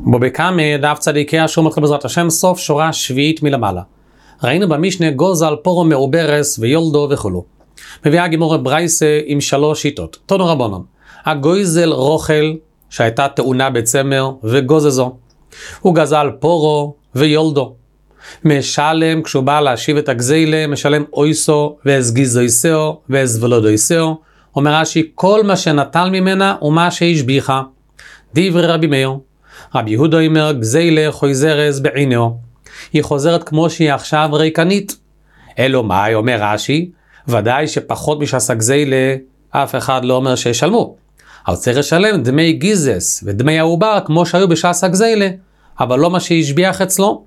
בו בקמא דף צדיקי אשר מתחיל בעזרת השם סוף שורה שביעית מלמעלה. ראינו במשנה גוזל פורו מעוברס ויולדו וכולו. מביאה גימורה ברייסה עם 3 שיטות. תנו רבונן. הגויזל רוכל שהייתה טעונה בצמר וגוזזו. הוא גזל פורו ויולדו. משלם כשהוא בא להשיב את הגזילה, משלם אויסו והסגיזויסאו והסבלודויסאו. אומר רש"י, כל מה שנטל ממנה הוא מה שהשביחה. דברי רבי מאיר. רבי יהודה אומר, גזילה חוזרת בעינהו. היא חוזרת כמו שהיא עכשיו ריקנית. אלו מאי, אומר רש"י, ודאי שפחות משעשה גזילה, אף אחד לא אומר שישלמו. אבל צריך לשלם דמי גיזס ודמי העובר כמו שהיו בשעשה גזילה, אבל לא מה שהשביח אצלו.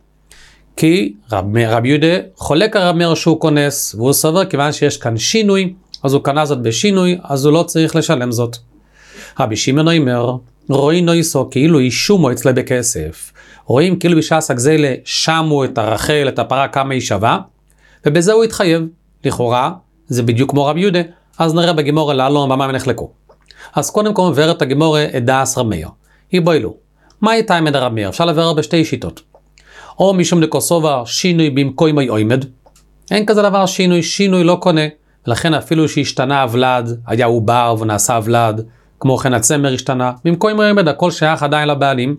כי רבי יהודה חולק על רבי מאיר שהוא כונס, והוא סובר כיוון שיש כאן שינוי, אז הוא קנה זאת בשינוי, אז הוא לא צריך לשלם זאת. רבי שמעון אומר, רואים נויסו כאילו ישומו אצלה בכסף. רואים כאילו בשעס הגזילה שמו את הרחל, את הפרה כמה היא שווה, ובזה הוא התחייב. לכאורה, זה בדיוק כמו רבי יהודה, אז נראה בגימורה לעלון במה נחלקו. אז קודם כל מבארת הגימורה את דעס רבי מאיר. היא בוילו. מה הייתה עם רבי מאיר? אפשר לבאר בשתי שיטות. או משום דקוסובה שינוי במקום עומד. אין כזה דבר שינוי לא קונה. ולכן אפילו שהשתנה הוולד, היה עובר ונעשה הוולד, כמו כן הצמר השתנה, במקום עומד הכל שייך עדיין לבעלים,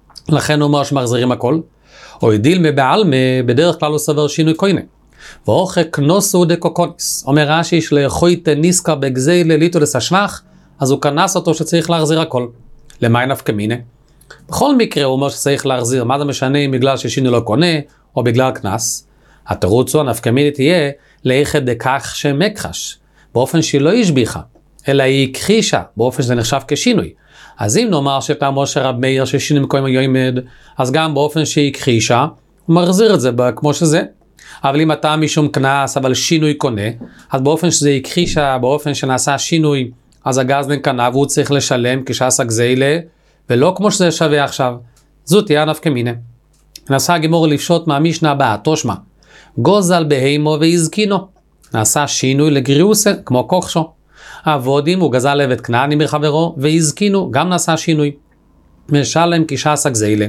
לכן הוא אומר שמחזירים הכל. או הדיל מבעלמה, בדרך כלל הוא סבר שינוי קוינה. ואוכק נוסו דקוקוניס. אומר רש"י שלאחוית ניסקה בגזילה ליטו לסשבח, אז הוא כנס אותו שצריך להחזיר הכל. למה נפקא מינה? בכל מקרה הוא אומר שצריך להחזיר, מה זה משנה אם בגלל ששינוי לא קונה, או בגלל כנס? התירוץ הוא הנפקא מינה תהיה, לאיכד דקח שמכחש, באופן שהיא לא השביחה, אלא היא הכחישה, באופן שזה נחשב כשינוי. אז אם נאמר שפעמו שרב מאיר ששינוי מקום עומד, אז גם באופן שהיא הכחישה, הוא מחזיר את זה כמו שזה. אבל אם אתה משום כנס, אבל שינוי קונה, אז באופן שזה הכחישה, באופן שנעשה שינוי, אז הגזלן קנה והוא צריך לשלם כשעשה גזילה, ולא כמו שזה שווה עכשיו. זאת תהיה נפקא מינה. נעשה הגימור לפשוט מהמשנה הבאה, תושמע. גוזל בהימו והזקינו. נעשה שינוי לגריוסה, כמו כוכשו. העבודים הוא גזל עבד כנעני מחברו, והזקינו, גם נעשה שינוי. משלם כשעשה גזילה.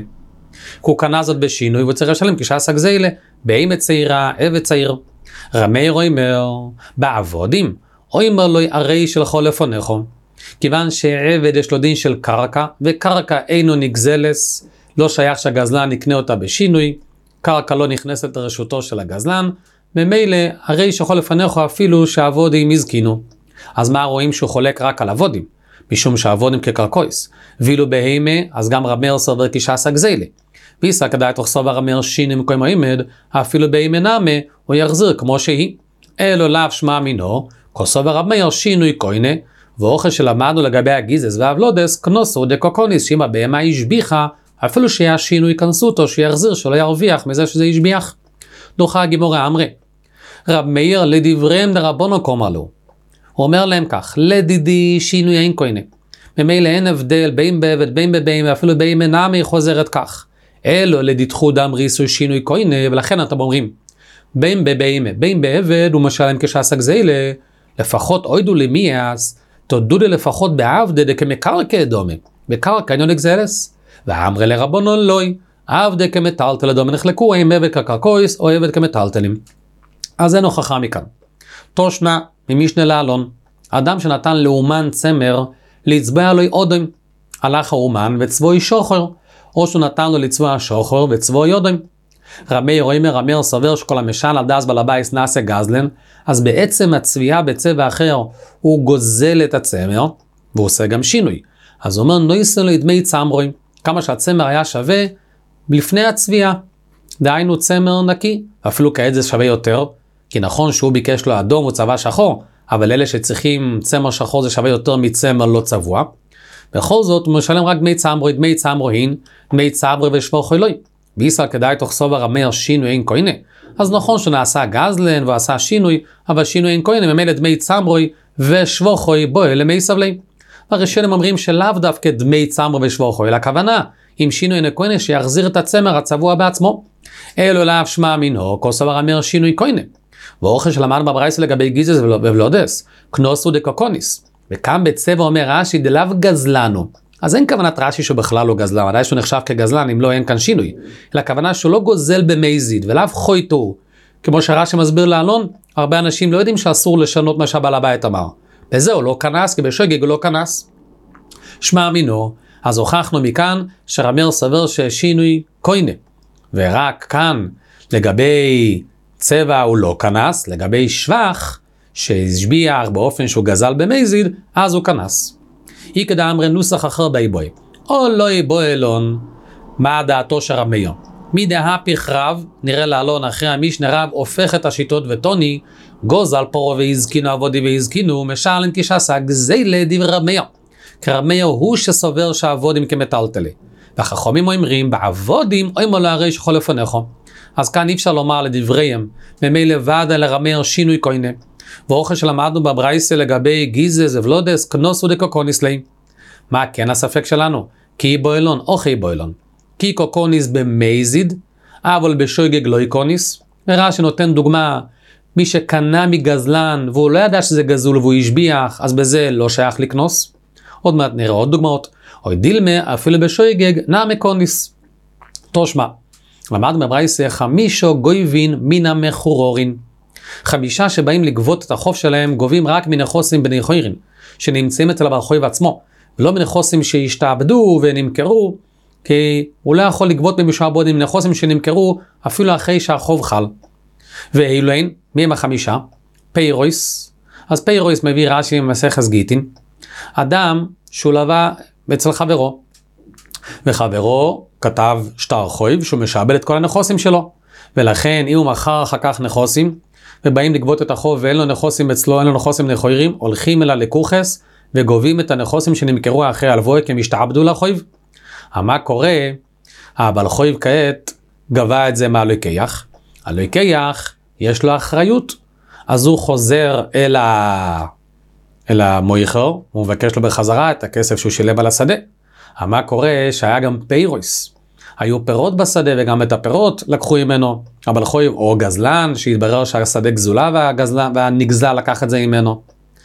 הוא קנה זאת בשינוי, והוא צריך לשלם כשעשה גזילה. בהימה צעירה, עבד צעיר. רבי מאיר אומר, בעבודים, אומר לו הרי שלך לפונךו. כיוון שעבד יש לו דין של קרקע, וקרקע אינו נגזלס, לא שייך שהגזלן יקנה אותה בשינוי, קרקע לא נכנסת לרשותו של הגזלן, ממילא הרי שיכול לפניך אפילו שהעבודים הזקינו. אז מה רואים שהוא חולק רק על עבודים? משום שהעבודים כקרקויס. ואילו בהימה, אז גם רבי מאיר סובר כשעשה גזילה. ויסא כדאי תוך סובר רבי מאיר שיני מקום העומד, אפילו בהימה נמה הוא יחזיר כמו שהיא. אלו לאו שמע מינו, כסובר רבי מאיר שינוי קוינה, ואוכל שלמדנו לגבי הגיזס והבלודס, כנוסו דקוקוניס, שאם הבהמה השביחה, אפילו שהיה שינוי כנסו אותו, שיחזיר שלא ירוויח מזה שזה ישביח. דוחה הגימורה אמרי. רב מאיר לדבריהם דרבונו קומר לו. הוא אומר להם כך, לדידי שינוי אין קוינה. ממילא אין הבדל בין בעבד, בין בבהמה, ואפילו בהמה נמי חוזרת כך. אלו לדידחו דם ריסו שינוי קוינה, ולכן אתם אומרים, בין בבהמה, בין בעבד, הוא משלם כשעשה גזילה, לפחות אוידו למיאס, תודו לפחות בעבדה דקמקרקע דומה. בקרקע אינו נגזלס. ואמרי לרבונון לוי, עבדה כמטלטל דומה נחלקו, האם עבד כקרקויס או עבד כמטלטלים. אז אין הוכחה מכאן. תושנה ממשנה לעלון, אדם שנתן לאומן צמר, לצבוע לו אודם. הלך האומן וצבועי שוחר, או שהוא נתן לו לצבוע שוחר וצבועי אודם. רבי מאיר סובר שכל המשל על דעס בעל הבית נעשה גזלן, אז בעצם הצביעה בצבע אחר הוא גוזל את הצמר, והוא עושה גם שינוי. אז הוא אומר, נויסן לו דמי צמרוי, כמה שהצמר היה שווה לפני הצביעה. דהיינו צמר נקי, אפילו כעת זה שווה יותר, כי נכון שהוא ביקש לו אדום הוא צבע שחור, אבל אלה שצריכים צמר שחור זה שווה יותר מצמר לא צבוע. בכל זאת הוא משלם רק דמי צמרוי, דמי צמרוהין, דמי צברי ושבור חילוי. בישראל כדאי תוך סובר המאיר שינוי אין קוינה. אז נכון שנעשה גזלן ועשה שינוי, אבל שינוי אין קוינה ממילא דמי צמרוי ושבוכוי בואי למי סבלי. הראשונים אומרים שלאו דווקא דמי צמרוי ושבוכוי, הכוונה, אם שינוי אין קוינה שיחזיר את הצמר הצבוע בעצמו. אלו לאו שמע מינו, כל סובר המאיר שינוי קוינה. ואוכל שלמדנו בברייסה לגבי גיזס ובלודס, כנוסו דקוקוניס. וכאן בצבע אומר רש"י דלאו גזלנו, אז אין כוונת רש"י שהוא בכלל לא גזלן, ודאי שהוא נחשב כגזלן אם לא אין כאן שינוי, אלא הכוונה שהוא לא גוזל במזיד, ולאו חויטו, כמו שרש"י מסביר לאלון, הרבה אנשים לא יודעים שאסור לשנות מה שהבעל הבית אמר. בזה הוא לא כנס, כי בשוגג הוא לא כנס. שמע מינו, אז הוכחנו מכאן שרמר סבר ששינוי קוינה, ורק כאן לגבי צבע הוא לא כנס, לגבי שבח שהשביח באופן שהוא גזל במזיד, אז הוא כנס. היא כדאי אמרי נוסח אחר באיבוי, או לא איבוי אלון, מה דעתו של רמר? מי דהפיך רב, נראה לאלון אחרי המשנה רב, הופך את השיטות וטוני, גוזל פורו והזקינו עבודי והזקינו, משלן כשעשה גזילה דברי רמר. כרמר הוא שסובר שעבודים כמטלטלי. והחכמים אומרים, בעבודים אומרים לו הרי שכל לפניכו. אז כאן אי אפשר לומר לדבריהם, ממילא ועד אל הרמר שינוי קוינה. ואוכל שלמדנו בברייסה לגבי גיזה, זבלודס, כנוס ודקוקוניס לי. מה כן הספק שלנו? כי בוילון או חי בוילון. כי קוקוניס במזיד, אבל בשוגג לא איקוניס. ורש"י נותן דוגמה, מי שקנה מגזלן והוא לא ידע שזה גזול והוא השביח, אז בזה לא שייך לקנוס. עוד מעט נראה עוד דוגמאות. או דילמה אפילו בשוגג נעמי קוניס. תושמע, למדנו בברייסה חמישו גויבין מן המחורורין. 5 שבאים לגבות את החוב שלהם גובים רק מנכוסים בני חוירין, שנמצאים אצל הבעל חוב עצמו, ולא מנכוסים שהשתעבדו ונמכרו, כי הוא לא יכול לגבות במשעבוד עם נכוסים שנמכרו אפילו אחרי שהחוב חל. ואילוין, מי הם 5? פיירויס. אז פיירויס מביא רש"י במסכת גיטין, אדם שהוא לווה אצל חברו, וחברו כתב שטר חוב שהוא משעבד את כל הנכוסים שלו, ולכן אם הוא מכר אחר כך נכוסים, ובאים לגבות את החוב ואין לו נכוסים אצלו, אין לו נכוסים נכוירים, הולכים אל הלקוחס וגובים את הנכוסים שנמכרו אחרי הלוואה כי הם השתעבדו לחוב. מה קורה? הבעל חוב כעת גבה את זה מהלוקח. הלוקח יש לו אחריות, אז הוא חוזר אל המויכר, הוא מבקש לו בחזרה את הכסף שהוא שילם על השדה. מה קורה? שהיה גם פיירויס. היו פירות בשדה וגם את הפירות לקחו ממנו. הבעל חוב או גזלן שהתברר שהשדה גזולה והנגזל לקח את זה ממנו.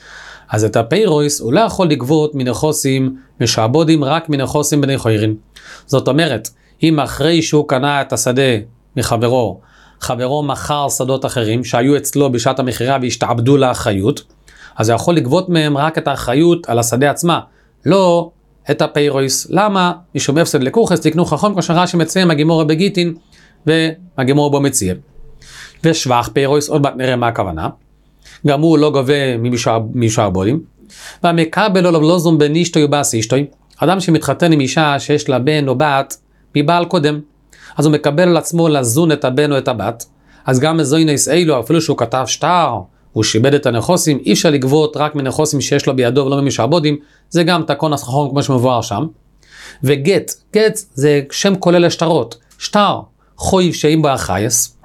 אז את הפיירויס הוא לא יכול לגבות מנכוסים משעבודים, רק מנכוסים בני חוירין. זאת אומרת, אם אחרי שהוא קנה את השדה מחברו, חברו מכר שדות אחרים שהיו אצלו בשעת המחירה והשתעבדו לאחריות, אז הוא יכול לגבות מהם רק את האחריות על השדה עצמה, לא את הפיירויס. למה? משום הפסד לקוחס תקנו חכם, כאשר רש"י מציין הגימורה בגיטין והגימורה בו מציין. ושבח פיירויס, עוד מעט נראה מה הכוונה. גם הוא לא גובה משעבודים. והמקבל עליו לא זום בין אשתוי ובאס אשתוי. אדם שמתחתן עם אישה שיש לה בן או בת מבעל קודם, אז הוא מקבל על עצמו לזון את הבן או את הבת. אז גם מזוינס אילו, אפילו שהוא כתב שטר, הוא שיבד את הנכוסים, אי אפשר לגבות רק מנכוסים שיש לו בידו ולא ממשעבודים. זה גם תקון הסחרון כמו שמבואר שם. וגט, גט זה שם כולל השטרות. שטר, חויב שאם בו החייס.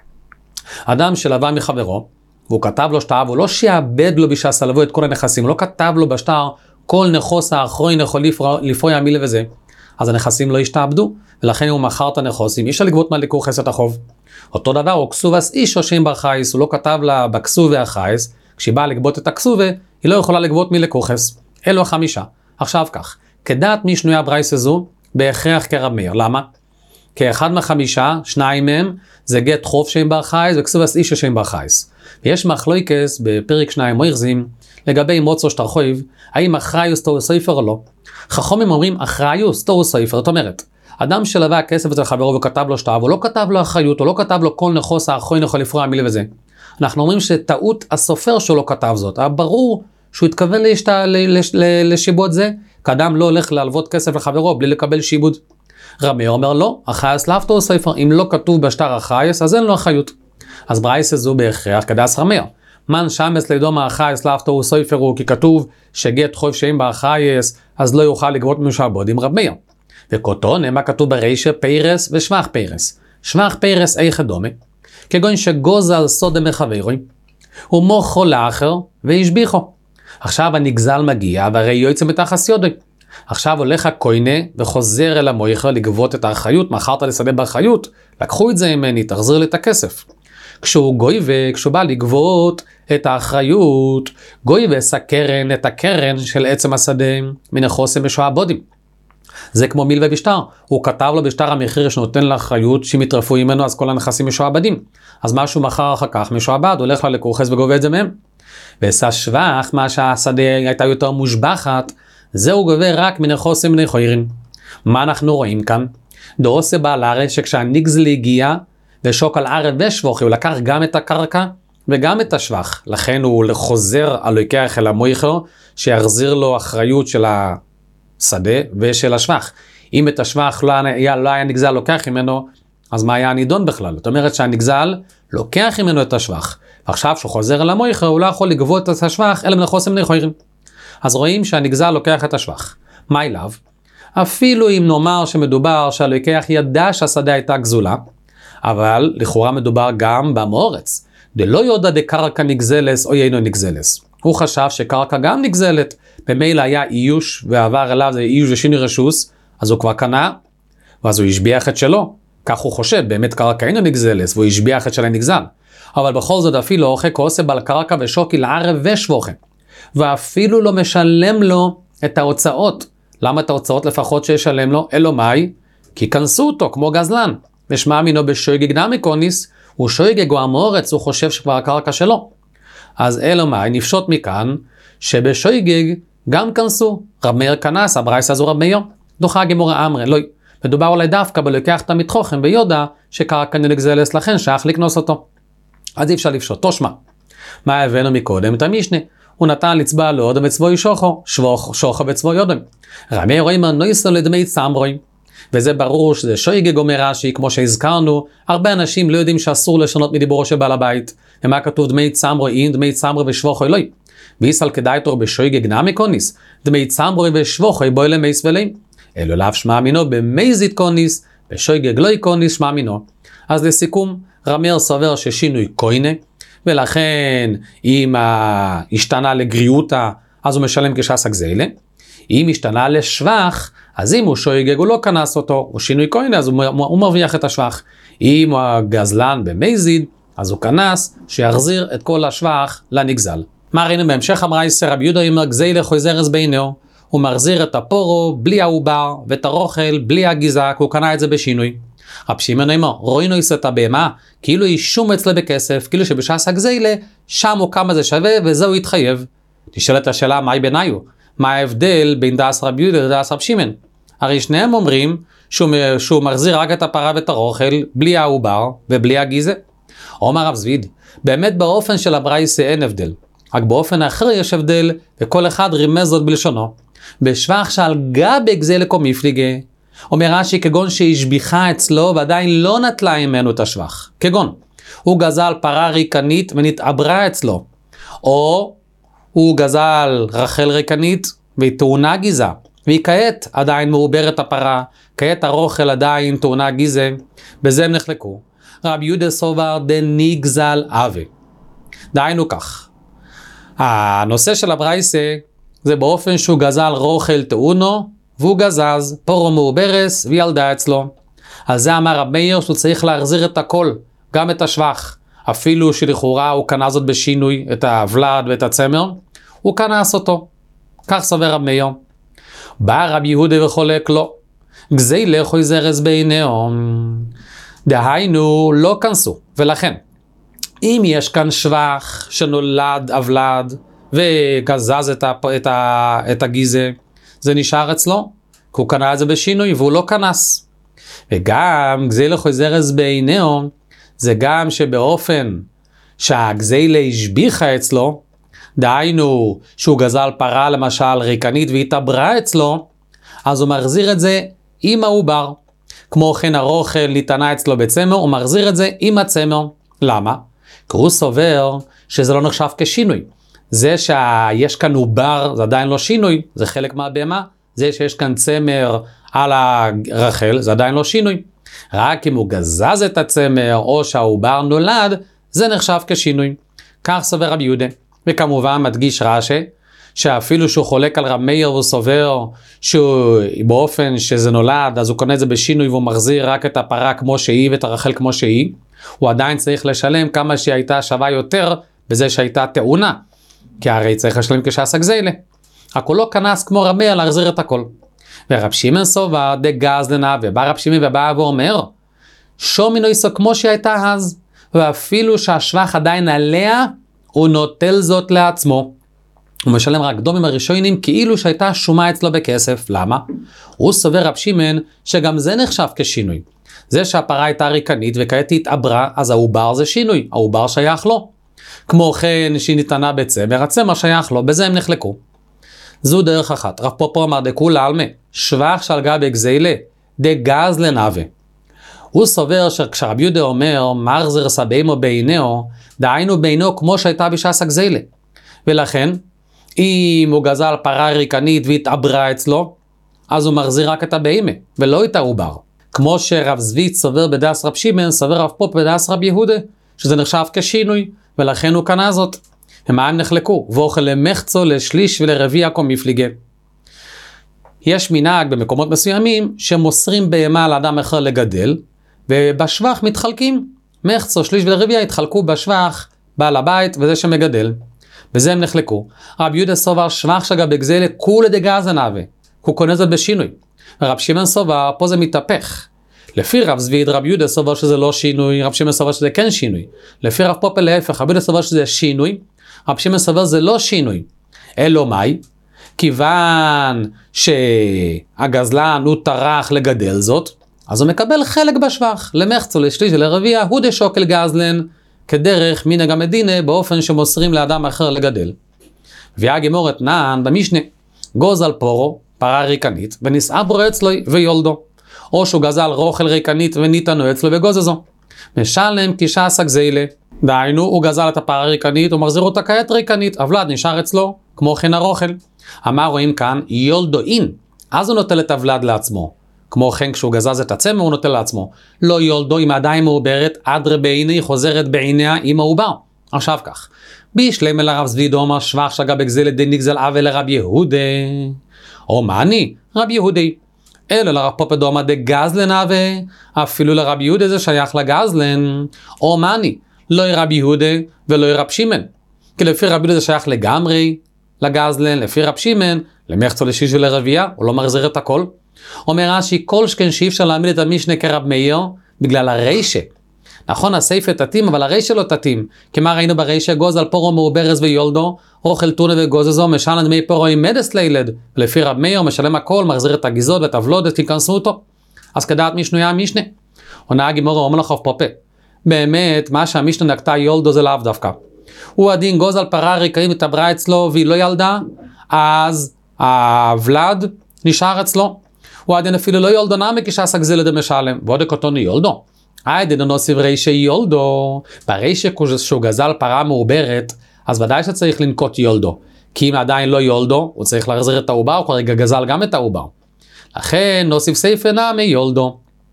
אדם שלווה מחברו, והוא כתב לו שטר, והוא לא שיעבד לו בשעס לבוא את כל הנכסים, הוא לא כתב לו בשטר, כל נכוס האחרון יכול לפרוע המילה וזה. אז הנכסים לא השתעבדו, ולכן הוא מכר את הנכסים, אי אפשר לגבות מהלקוחס את החוב. אותו דבר, הוא כסובס איש או שם בחייס, הוא לא כתב לה בכסובה החייס, כשהיא באה לגבות את הכסובה, היא לא יכולה לגבות מלקוחס. אלו 5. עכשיו כך, כדעת מי שנויה ברייס הזו, בהכרח כרמר. למה? כאחד מה5, 2 מהם, זה גט חוב שם בחייס, וכסובס איש או שם בחייס. ויש מחלוקס בפרק 2 מוירזים, לגבי מוצו שטר חוב, האם אחראיוס תורו סופר או לא. חכמים אומרים אחראיוס תורו סופר, זאת אומרת, אדם שלווה הכסף אצל חברו וכתב לו שטר, הוא לא כתב לו אחריות, הוא לא כתב לו כל נכוס האחרון יכול לפרוע המילה וזה. אנחנו אומרים שטעות הסופר שלו כתב זאת, ברור שהוא התכוון לשיבוד זה, כאדם לא הולך להלוות כסף לחברו בלי לקבל שיבוד. רמי אומר לא, אחראיוס לאו תורו סופר, אם לא כתוב בשטר אחראיוס, אז אין לו אחריות. אז ברייס הזו בהכרח כדאס רמר. מן שמס לידום האחייס לאו תורו סופרו, כי כתוב שגט חוב שאם באחייס, אז לא יוכל לגבות משעבודים רמר. וכותון, מה כתוב ברישה? פיירס ושבח פיירס. שבח פיירס איך דומה, כגון שגוזל סודם מחברוי, ומוכו לאחר והשביחו. עכשיו הנגזל מגיע, והרי יוצא מתחס יודוי. עכשיו הולך הקוינה וחוזר אל המויכר לגבות את האחריות, מכרת לשדה באחריות, לקחו את זה ממני, תחזיר לי את הכסף. כשהוא גויבה, כשהוא בא לגבות את האחריות, גויבה את הקרן של עצם השדה, מנכוסים משועבודים. זה כמו מילווה בשטר, הוא כתב לו בשטר המחיר שנותן לאחריות שאם יטרפו ממנו אז כל הנכסים משועבדים. אז מה שהוא מכר אחר כך משועבד, הולך לה לקורחס וגובה את זה מהם. ועשה שבח, מה שהשדה הייתה יותר מושבחת, זהו גובה רק מנכוסים בני חוירים. מה אנחנו רואים כאן? דורוסה בעל הרי שכשהניגזל הגיע ושוק על ערב ושבוכי, הוא לקח גם את הקרקע וגם את השבח. לכן הוא חוזר על לוקח אל המויכר שיחזיר לו אחריות של השדה ושל השבח. אם את השבח לא היה נגזל לוקח ממנו, אז מה היה הנידון בכלל? זאת אומרת שהנגזל לוקח ממנו את השבח. עכשיו שהוא חוזר על המויכר, הוא לא יכול לגבות את השבח אלא מנכוסים בני חוירים. אז רואים שהנגזל לוקח את השבח. מה אליו? אפילו אם נאמר שמדובר שהלוקח ידע שהשדה הייתה גזולה, אבל לכאורה מדובר גם במאורץ. דלא יודע דקרקע נגזלס או אינו נגזלס. הוא חשב שקרקע גם נגזלת, במילא היה איוש ועבר אליו זה איוש ושיני רשוס, אז הוא כבר קנה, ואז הוא השביח את שלו. כך הוא חושב, באמת קרקע אינו נגזלס, והוא השביח את של הנגזל. אבל בכל זאת אפילו אוכל כעושה בעל קרקע ושוקי לערב ושבוכם. ואפילו לא משלם לו את ההוצאות. למה את ההוצאות לפחות שישלם לו? אלו מאי? כי כנסו אותו כמו גזלן. ושמע מינו בשויגג נמי קוניס, הוא שויגג הוא המאורץ, הוא חושב שכבר הקרקע שלו. אז אלו מאי נפשוט מכאן, שבשויגג גם כנסו. רב מאיר כנס, הברייס הזו רב מאיר. דוחה גמורה אמרה, לא, מדובר אולי דווקא בלוקח את המתחוכם ויודע שקרקע נגזלס לכן שייך לקנוס אותו. אז אי אפשר לפשוט, תושמע. מה הבאנו מקודם? את המשנה. הוא נתן לצבע לאודם וצבוי שוחו, שוחו וצבוי אודם. רבי רואים הנויסו לדמי צמרוי. וזה ברור שזה שויגג אומר רש"י, כמו שהזכרנו, הרבה אנשים לא יודעים שאסור לשנות מדיבורו של בעל הבית. ומה כתוב דמי צמרוי אין, דמי צמרוי ושבוכו אלוהי. ויסל כדאי תור בשויגג נמי קוניס, דמי צמרוי ושבוכו בוי למייס ולאים. אלו לאו שמע מינו במייזית קוניס, בשויגג לא קוניס שמע מינו. אז לסיכום, רמיר סובר ששינוי קוינה, ולכן אם השתנה לגריותה, אז הוא משלם כשעסק זילה. אם השתנה לשבח, אז אם הוא שויגג הוא לא כנס אותו, הוא שינוי קוינה, אז הוא מרוויח את השבח. אם הוא הגזלן במייזיד, אז הוא כנס שיחזיר את כל השבח לנגזל. מה ראינו בהמשך הברייסה? רבי יהודה אומר גזילה חוזרס בעיניו, הוא מחזיר את הפורו בלי העובר ואת הרוכל בלי הגיזק, הוא קנה את זה בשינוי. רב שמעון אומר, רוינו יש את הבהמה, כאילו היא שום אצלה בכסף, כאילו שבשעס הגזילה, שם הוא כמה זה שווה וזהו יתחייב. נשאלת השאלה, מהי ביניו? מה ההבדל בין דאס רב יהודה לדאס רב שמעון? הרי שניהם אומרים שהוא מחזיר רק את הפרה ואת הרוכל, בלי העובר ובלי הגיזה. אומר רב זביד, באמת באופן של הברייסה אין הבדל, רק באופן האחר יש הבדל, וכל אחד רימז זאת בלשונו. בשבח שעל גבי גזילה קומיפליגה, אומר רש"י כגון שהשביחה אצלו ועדיין לא נטלה ממנו את השבח. כגון, הוא גזל פרה ריקנית ונתעברה אצלו, או הוא גזל רחל ריקנית והיא טעונה גיזה, והיא כעת עדיין מעוברת הפרה, כעת הרוכל עדיין טעונה גיזה, בזה הם נחלקו. רב יהודה סובר דניגזל אבי. דהיינו כך, הנושא של הברייסה זה באופן שהוא גזל רוכל טעונו, והוא גזז, פורו מעוברס וילדה אצלו. על זה אמר רב מאיר שהוא צריך להחזיר את הכל, גם את השבח. אפילו שלכאורה הוא קנה זאת בשינוי, את הוולד ואת הצמר, הוא קנס אותו. כך סובר רב מאיר. בא רב יהודה וחולק לו, גזילה חוזרס בעיניו. דהיינו לא כנסו, ולכן, אם יש כאן שבח שנולד הוולד וגזז את הגיזה, זה נשאר אצלו, כי הוא קנה את זה בשינוי והוא לא כנס. וגם גזילה חוזרס בעיניו, זה גם שבאופן שהגזילה השביחה אצלו, דהיינו שהוא גזל פרה למשל ריקנית והתעברה אצלו, אז הוא מחזיר את זה עם העובר. כמו כן הרוכל ניתנה אצלו בצמר, הוא מחזיר את זה עם הצמר. למה? כי הוא סובר שזה לא נחשב כשינוי. זה שיש כאן עובר זה עדיין לא שינוי, זה חלק מהבהמה. זה שיש כאן צמר על הרחל זה עדיין לא שינוי. רק אם הוא גזז את הצמר או שהעובר נולד, זה נחשב כשינוי. כך סובר רבי יהודה. וכמובן מדגיש רש"י, שאפילו שהוא חולק על רב מאיר והוא סובר שבאופן שזה נולד, אז הוא קונה את זה בשינוי והוא מחזיר רק את הפרה כמו שהיא ואת הרחל כמו שהיא, הוא עדיין צריך לשלם כמה שהיא הייתה שווה יותר בזה שהייתה טעונה. כי הרי צריך לשלם כשעסק זילה. רק הוא לא כנס כמו רב מאיר להחזיר את הכל. ורב שמעון סובר דגזלנה, ובא רב שמעון ובא ואומר, שומי נויסו כמו שהייתה אז, ואפילו שהשבח עדיין עליה, הוא נוטל זאת לעצמו. הוא משלם רק דומים הראשונים כאילו שהייתה שומה אצלו בכסף. למה? הוא סובר רב שמעון שגם זה נחשב כשינוי. זה שהפרה הייתה ריקנית וכעת התעברה, אז העובר זה שינוי, העובר שייך לו. כמו כן שהיא ניתנה בצמר, הצמר שייך לו, בזה הם נחלקו. זו דרך אחת. רב פופו אמר דכולה עלמא, שבח שעל גבי גזילה, דגזלן. הוא סובר שכשרב יהודה אומר מחזיר סביימו בעיניו, דהיינו בעיניו כמו שהייתה בשעס הגזילה. ולכן, אם הוא גזל פרה ריקנית והתעברה אצלו, אז הוא מחזיר רק את הבהמה, ולא את העובר. כמו שרב זווית סובר בדאס רב שמעון, סובר רב פופ בדאס רב יהודה, שזה נחשב כשינוי, ולכן הוא קנה זאת. ומה הם נחלקו? ואוכל למחצו, לשליש ולרביע כל מפליגה. יש מנהג במקומות מסוימים שמוסרים בהמה לאדם אחר לגדל, ובשבח מתחלקים. מחצו, שליש ולרביע התחלקו בשבח בעל הבית וזה שמגדל. בזה הם נחלקו. רב יהודה סובר שבח שגה בגזלה כולה דגזלן, הוא קונה זאת בשינוי. רב שמעון סובר, פה זה מתהפך. לפי רב זווית, רב יהודה סובר שזה לא שינוי, רב שמעון סובר שזה כן שינוי. לפי רב פופל להפך, רב יהודה סובר שזה שינוי, רב שמעון סובר זה לא שינוי. אלו מאי? כיוון שהגזלן הוא טרח לגדל זאת, אז הוא מקבל חלק בשבח, למחצו, לשליש ולרביע, הוא דשוקל גזלן, כדרך מנהג המדינה, באופן שמוסרים לאדם אחר לגדל. והגמור אתנן במשנה, גוזל פורו, פרה ריקנית, ונסעברו אצלו ויולדו. או שהוא גזל רוכל ריקנית וניתנו אצלו וגוזזו. משלם כשעס הגזילה. דהיינו, הוא גזל את הפרה ריקנית, הוא מחזיר אותה כעת ריקנית, הוולד נשאר אצלו, כמו כן הרוכל. אמר רואים כאן, יולדו אין, אז הוא נוטל את הוולד לעצמו. כמו כן כשהוא גזז את הצמר, הוא נוטל לעצמו. לא יולדו, אם עדיין מעוברת, אדרה בעיני, חוזרת בעיניה עם העובר. עכשיו כך, בישלם אל הרב זווית אומר שבח שגה בגזילה דנגזל אבל לרב יהודה. או מה אני? רב יהודי. אלו לרב פופא דומא דגזלן אפילו לרב יהודה זה שייך לגזלן. או מה אני? לא רב יהודה ולא רב שמעון. כי לפי רב יהודה זה שייך לגמרי לגזלן, לפי רב שמעון, למחצו לשיש ולרביע, הוא לא מחזיר את הכל. אומר רש"י, כל שכן שאי אפשר להעמיד את המשנה כרב מאיר, בגלל הריישה. נכון, הסייפה תתים, אבל הריישה לא תתים. כמה ראינו בריישה, גוזל פורו מעוברס ויולדו, רוכל טונה וגוזזו, משלם דמי פורו עם מדס לילד. לפי רב מאיר, משלם הכל, מחזיר את הגיזות ואת הוולודת, תיכנסו אותו. אז כדעת משנויה המשנה. עונה הגימורה אומר לך פופה. באמת, מה שהמשנה נקטה יולדו זה לאו דווקא. הוא הדין גוזל פרה ריקנית התעברה אצלו והיא לא ילדה, אז הוולד נשאר אצלו. הוא עדיין אפילו לא יולדו נמי כשעס הגזילה דמשלם. ועוד הקוטוני יולדו. עדיין נוסיף רישה יולדו. ברישה שהוא גזל פרה מעוברת, אז ודאי שצריך לנקוט יולדו. כי אם עדיין לא יולדו, הוא צריך להחזיר את העובר, הוא כרגע גזל גם את העובר. לכן נוסיף סייפה נמי יולדו.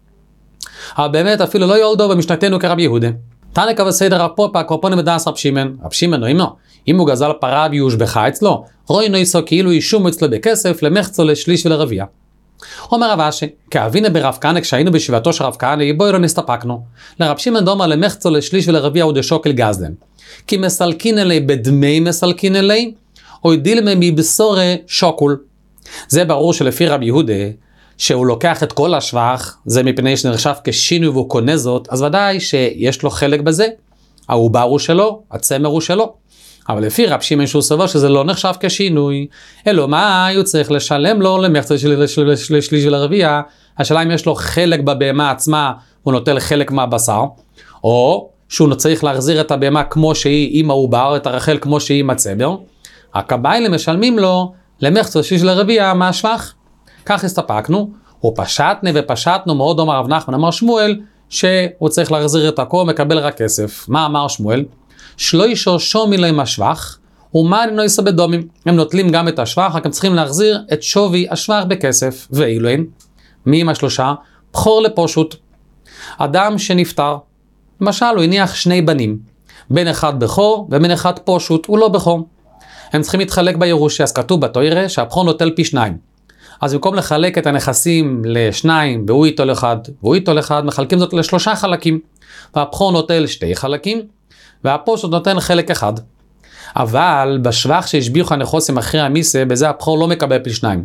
אבל באמת אפילו לא יולדו במשנתנו כרב יהודה. תנא קבע סדר רב פופא הקורפונים בדאס רב שמעון. רב שמעון נועים לו. אם הוא גזל פרה ויושבחה אצלו, רואי נויסו כאילו ישום אצלו בכסף למחצו לשליש ולרביע. אומר רב אשי, כאבינה ברב כהנא כשהיינו בישיבתו של רב כהנא, בואי לא נסתפקנו. לרב שמעון דומר למחצו לשליש ולרביע הוא דשוקל גזלן. כי מסלקין אלי בדמי מסלקין אלי, או דילמה מבשורי שוקול. זה ברור שלפי רב יהודה, שהוא לוקח את כל השבח, זה מפני שנחשב כשינוי והוא קונה זאת, אז ודאי שיש לו חלק בזה. העובר הוא שלו, הצמר הוא שלו. אבל לפי רב שמעון שהוא סובר שזה לא נחשב כשינוי, אלא מה הוא צריך לשלם לו למחצה לשליש ולרביע. השאלה אם יש לו חלק בבהמה עצמה, הוא נוטל חלק מהבשר, או שהוא צריך להחזיר את הבהמה כמו שהיא עם העובר, את הרחל כמו שהיא עם הצמר. הקביילים משלמים לו למחצה לשליש ולרביע מהשבח. כך הסתפקנו, ופשטנו ופשטנו מאוד אומר רב נחמן, אמר שמואל שהוא צריך להחזיר את הכל, מקבל רק כסף. מה אמר שמואל? שלוישו שומי להם השבח, ומה נויסו בדומים. הם נוטלים גם את השבח, רק הם צריכים להחזיר את שווי השבח בכסף. ואילו אין, מי עם השלושה? בחור לפושוט. אדם שנפטר, למשל הוא הניח שני בנים, בן אחד בכור ובן אחד פושוט, הוא לא בכור. הם צריכים להתחלק בירושה, אז כתוב בתוירה שהבכור נוטל פי שניים. אז במקום לחלק את הנכסים לשניים, והוא איתו אחד, והוא איתו אחד, מחלקים זאת לשלושה חלקים. והבכור נוטל שתי חלקים, והפושוט נותן חלק אחד. אבל בשבח שהשביחו הנכוסים אחרי המיסה, בזה הבכור לא מקבל פי שניים.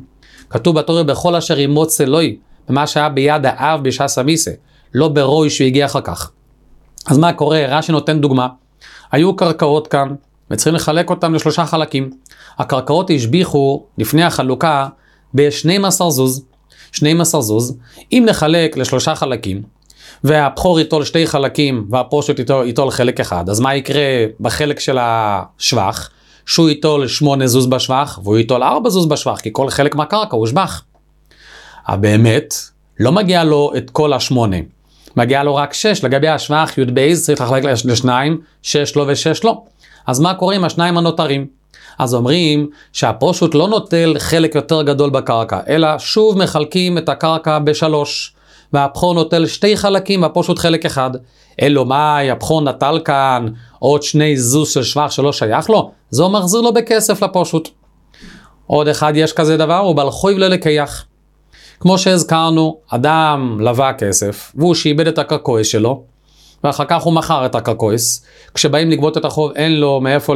כתוב בתורה בכל אשר ימוץ אלוהי, במה שהיה ביד האב בשעס המיסה, לא ברוי שהוא הגיע אחר כך. אז מה קורה? רש"י נותן דוגמה. היו קרקעות כאן, וצריכים לחלק אותם לשלושה חלקים. הקרקעות השביחו לפני החלוקה ב-12 זוז. 12 זוז. אם נחלק לשלושה חלקים, והבכור ייטול שתי חלקים, והפרושות ייטול חלק אחד, אז מה יקרה בחלק של השבח? שהוא ייטול 8 זוז בשבח, והוא ייטול 4 זוז בשבח, כי כל חלק מהקרקע הוא שבח. אבל באמת, לא מגיע לו את כל 8. מגיע לו רק 6, לגבי השבח, י' בייז צריך לחלק לשניים, 6 לו ו6 לו. אז מה קורה עם השניים הנותרים? אז אומרים שהפרושות לא נוטל חלק יותר גדול בקרקע, אלא שוב מחלקים את הקרקע ב3, והבכור נוטל 2 חלקים, והפרושות חלק אחד. אלו מאי, הבכור נטל כאן עוד 2 זוז של שבח שלא שייך לו, זה מחזיר לו בכסף לפרושות. עוד אחד יש כזה דבר, הוא בעל חויב ללקח. כמו שהזכרנו, אדם לווה כסף, והוא שאיבד את הקרקויס שלו, ואחר כך הוא מכר את הקרקויס. כשבאים לגבות את החוב, אין לו מאיפה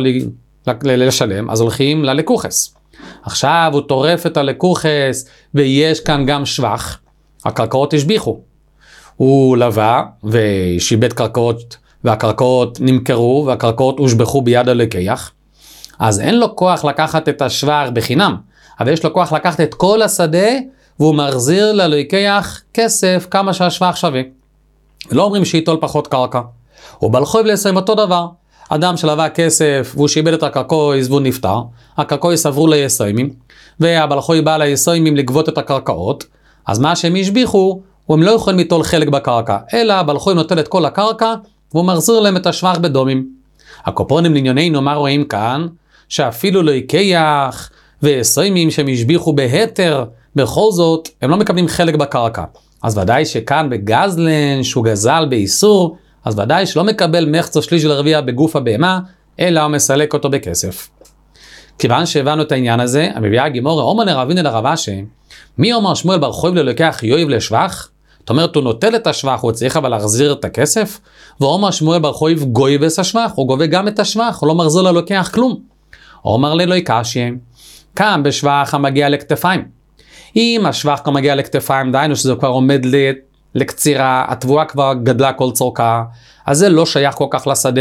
לשלם, אז הולכים ללקוחס. עכשיו הוא טורף את הלקוחס, ויש כאן גם שבח. הקרקעות השביחו. הוא לווה, ושיבד קרקעות, והקרקעות נמכרו, והקרקעות הושבחו ביד הלקח. אז אין לו כוח לקחת את השבח בחינם, אבל יש לו כוח לקחת את כל השדה, והוא מחזיר ללקח כסף כמה שהשבח שווה. לא אומרים שיטול פחות קרקע. הוא בעל חויב לסיים אותו דבר. אדם שלווה כסף והוא שאיבד את הקרקויס והוא נפטר, הקרקויס עברו ליסיימים, והבעל חויב בא ליסיימים לגבות את הקרקעות, אז מה שהם השביחו, הם לא יכולים ליטול חלק בקרקע, אלא הבעל חויב נוטל את כל הקרקע, והוא מחזיר להם את השבח בדומים. הקופונים לענייננו, מה רואים כאן? שאפילו ליקח ויסיימים שהם השביחו בהתר, בכל זאת, הם לא מקבלים חלק בקרקע. אז ודאי שכאן בגזלן, שהוא גזל באיסור, אז ודאי שלא מקבל מחצו שליש של רביע בגוף הבהמה, אלא הוא מסלק אותו בכסף. כיוון שהבנו את העניין הזה, המביאה גימורה, אומן רבין אל הרב אשי, מי אומר שמואל בר חויב ללוקח יויב לשבח? זאת אומרת, הוא נוטל את השבח, הוא צריך אבל להחזיר את הכסף, ואומר שמואל בר חויב גויבס השבח, הוא גובה גם את השבח, הוא לא מחזיר ללוקח כלום. אומר לי לא יקשי, כאן בשבח המגיע לכתפיים. אם השבח כבר מגיע לכתפיים, דיינו שזה כבר עומד לקצירה, התבואה כבר גדלה כל צורכה, אז זה לא שייך כל כך לשדה,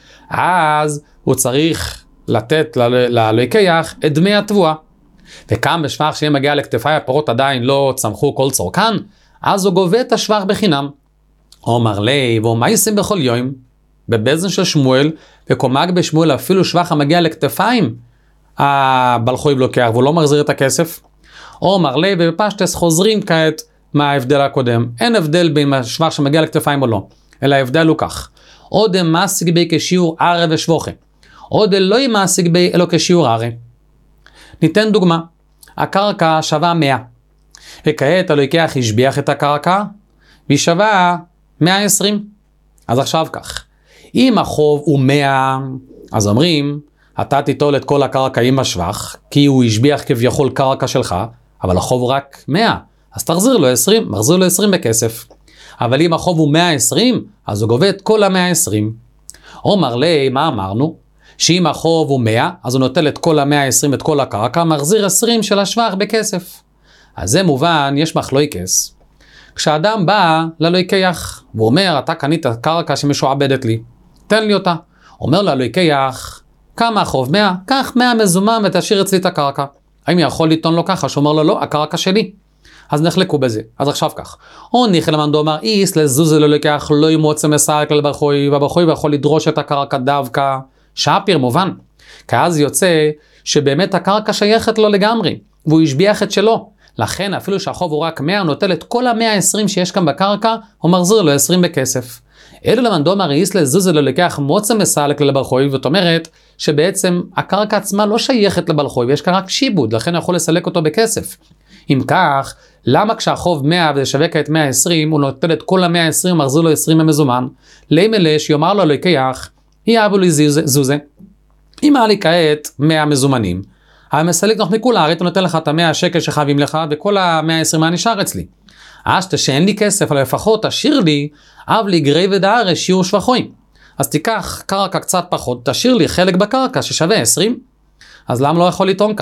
אז הוא צריך לתת ללקח את דמי התבואה. וכאן בשבח שאם מגיע לכתפיים, הפרות עדיין לא צמחו כל צורכן, אז הוא גובה את השבח בחינם. אומר לי, והוא מייסים בכל יום, בבזן של שמואל, וקומג בשמואל אפילו שבח המגיע לכתפיים, הבעל חויב לוקח, והוא לא מחזיר את הכסף. אומר לי, ובפשטס חוזרים כעת מה ההבדל הקודם. אין הבדל בין השבח שמגיע לכתפיים או לא, אלא ההבדל הוא כך. עוד משיג בי כשיעור ערה ושבוכה. עוד לא משיג בי אלו כשיעור ערה. ניתן דוגמה. הקרקע שווה 100. וכעת הלקח השביח את הקרקע, והיא שווה 120. אז עכשיו כך. אם החוב הוא 100, אז אומרים, אתה תיטול את כל הקרקע עם השבח, כי הוא השביח כביכול קרקע שלך, אבל החוב הוא רק 100. אז תחזיר לו 20, מחזיר לו 20 בכסף. אבל אם החוב הוא 120, אז הוא גובה את כל ה-120. אומר לי, מה אמרנו? שאם החוב הוא 100, אז הוא נוטל את כל ה-120, את כל הקרקע, מחזיר 20 של השבח בכסף. אז זה מובן, יש מחלוקס. כשאדם בא ללקח, והוא אומר, אתה קנית קרקע שמשועבדת לי, תן לי אותה. אומר ללקח, כמה החוב? 100? קח 100 מזומן ותשאיר אצלי את הקרקע. האם יכול לטעון לו ככה? שאומר לו, לא, הקרקע שלי. אז נחלקו בזה. אז עכשיו כך. או ניחל המנדו אמר, איס לזוז ללקח, לא ימוצא מסייק לבחוי, והבחוי יכול לדרוש את הקרקע דווקא. שפיר מובן. כי אז יוצא שבאמת הקרקע שייכת לו לגמרי, והוא השביח את שלו. לכן אפילו שהחוב הוא רק 100, הוא נוטל את כל ה-120 שיש כאן בקרקע, הוא מחזיר לו 20 בכסף. אלו למנדו אמר, איס לזוז ללקח, מוצא מסייק לבחוי, זאת אומרת שבעצם הקרקע עצמה לא שייכת לבחוי, ויש כאן רק שיבוד, לכן הוא יכול לסלק אותו בכסף. אם כך, למה כשהחוב 100 ושווה כעת 120, הוא נוטל את כל ה-120, מחזיר לו 20 המזומן? לימלה שיאמר לו ללקח, יאבו לי זוזה. אם היה לי כעת 100 מזומנים, המסליק נחנקו לארץ, הוא נותן לך את ה-100 שקל שחייבים לך, וכל ה-120 נשאר אצלי. אז שאין לי כסף, אבל לפחות תשאיר לי, אב לי גרי ודאר שיעור שבחויים. אז תיקח קרקע קצת פחות, תשאיר לי חלק בקרקע ששווה 20. אז למה לא יכול לטעון כך?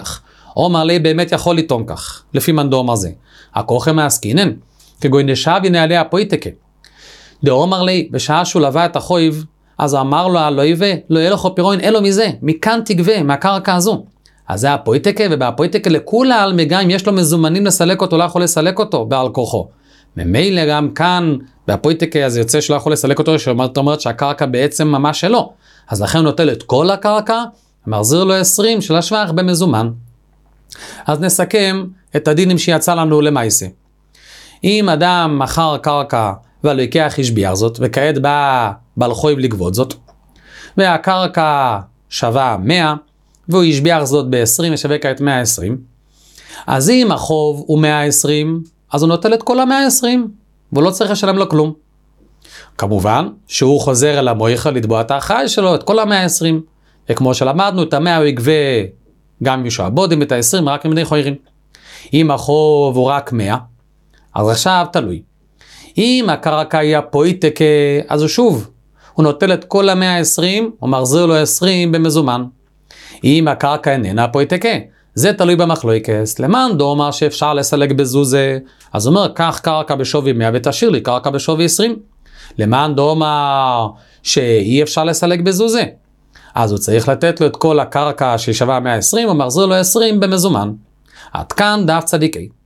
אומר לי באמת יכול לטעון כך, לפי מאן דאמר זה. הכוכם העסקינן, כגון דשאבי נעלי הפויטקה. דאמר לי, בשעה שהוא לווה את החויב, אז אמר לו לא יווה, לא יהיה לך פירון, אלו מזה, מכאן תגבה, מהקרקע הזו. אז זה הפויטקה, ובפויטקה לכולה, גם אם יש לו מזומנים לסלק אותו, לא יכול לסלק אותו בעל כוחו. ממילא גם כאן, בפויטקה, אז יוצא שלא יכול לסלק אותו, שאומרת שהקרקע בעצם ממש שלו. אז לכן הוא נוטל את כל הקרקע, מחזיר לו 20 של השבח במזומן. אז נסכם את הדינים שיצא לנו למעשה. אם אדם מכר קרקע והלקוח השביח זאת, וכעת בא בעל חויב לגבות זאת, והקרקע שווה 100, והוא השביח זאת ב-20 ושווה כעת 120, אז אם החוב הוא 120, אז הוא נוטל את כל ה-120, והוא לא צריך לשלם לו כלום. כמובן שהוא חוזר אל המויכה לתבוע את האחראי שלו, את כל ה-120, וכמו שלמדנו, את ה-100 הוא יגבה גם משועבודים, את ה-20 רק למדי חוירים. אם החוב הוא רק 100, אז עכשיו תלוי. אם הקרקע היא הפויטקה, אז הוא שוב, הוא נוטל את כל ה-120, הוא מחזיר לו 20 במזומן. אם הקרקע איננה הפויטקה, זה תלוי במחלוקת. למאן דאמר שאפשר לסלק בזוזה, אז הוא אומר, קח קרקע בשווי 100 ותשאיר לי קרקע בשווי 20. למאן דאמר שאי אפשר לסלק בזוזה, אז הוא צריך לתת לו את כל הקרקע ששווה 120, הוא מחזיר לו 20 במזומן. עד כאן דף צדיקי.